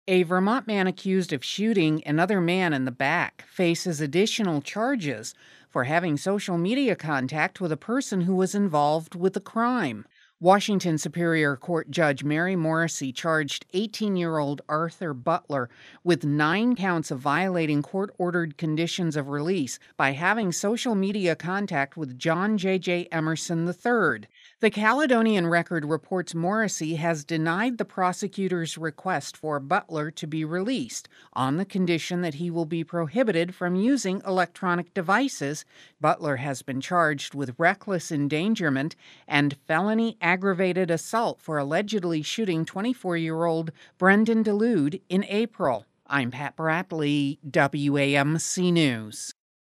A Vermont man accused of shooting another man in the back faces additional charges for having social media contact with a person who was involved with the crime. Washington Superior Court Judge Mary Morrissey charged 18-year-old Arthur Butler with 9 counts of violating court-ordered conditions of release by having social media contact with John J.J. Emerson III. The Caledonian Record reports Morrissey has denied the prosecutor's request for Butler to be released on the condition that he will be prohibited from using electronic devices. Butler has been charged with reckless endangerment and felony aggravated assault for allegedly shooting 24-year-old Brendan Delude in April. I'm Pat Bradley, WAMC News.